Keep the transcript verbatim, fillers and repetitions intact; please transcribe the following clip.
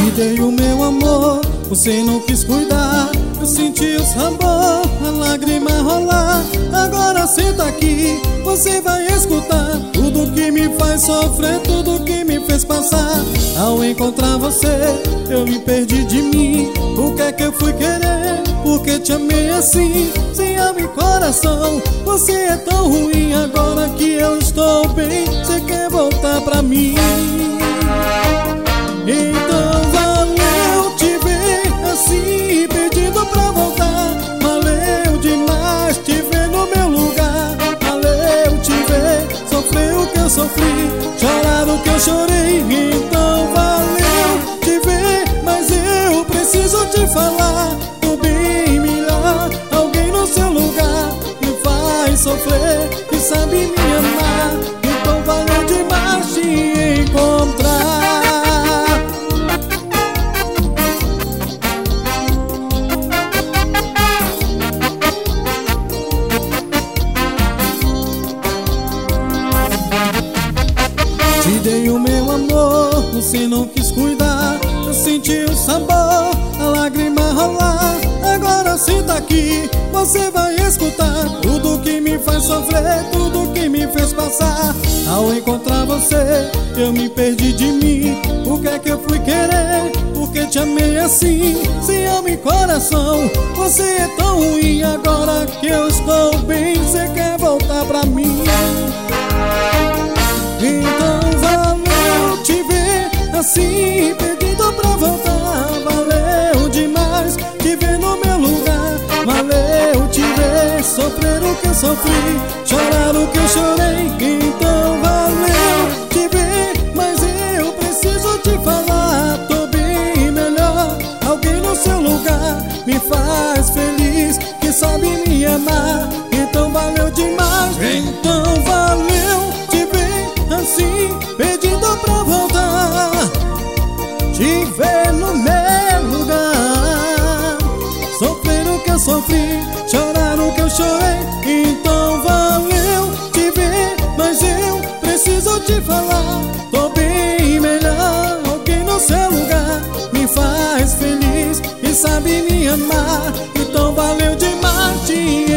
Te dei o meu amor, você não quis cuidar. Eu senti o sabor, a lágrima rolar. Agora senta aqui, você vai escutar tudo que me faz sofrer, tudo que me fez passar. Ao encontrar você, eu me perdi de mim. O que é que eu fui querer? Porque te amei assim, sem alma e coração. Você é tão ruim, agora que eu estou bem, você quer voltar pra mim. Então valeu te ver assim, pedindo pra voltar. Valeu demais te ver no meu lugar. Valeu te ver sofrer o que eu sofri, chorar o que eu chorei. Então valeu te ver, mas eu preciso te falar. Tô bem melhor, alguém no seu lugar me faz sofrer e sabe me amar. Então valeu demais te encontrar. Te dei o meu amor, você não quis cuidar. Eu senti o sabor, a lágrima rolar. Agora senta aqui, você vai escutar tudo que me faz sofrer, tudo que me fez passar. Ao encontrar você, eu me perdi de mim. O que é que eu fui querer? Porque te amei assim, sem alma e coração. Você é tão ruim, agora que eu estou bem, você quer voltar pra mim. Então valeu te ver assim, pedindo pra voltar. Valeu demais te ver no meu lugar. Valeu te ver sofrer o que eu sofri, chorar o que eu chorei. Então valeu te ver, mas eu preciso te falar. Tô bem melhor, alguém no seu lugar me faz feliz, que sabe me amar. Então valeu demais. Então valeu te ver assim, pedindo pra voltar. Te ver no meu lugar, sofrer o que eu sofri, chorar o que eu chorei. Então valeu te ver, mas eu preciso te falar. Tô bem melhor, alguém no seu lugar me faz feliz e sabe me amar. Então valeu demais te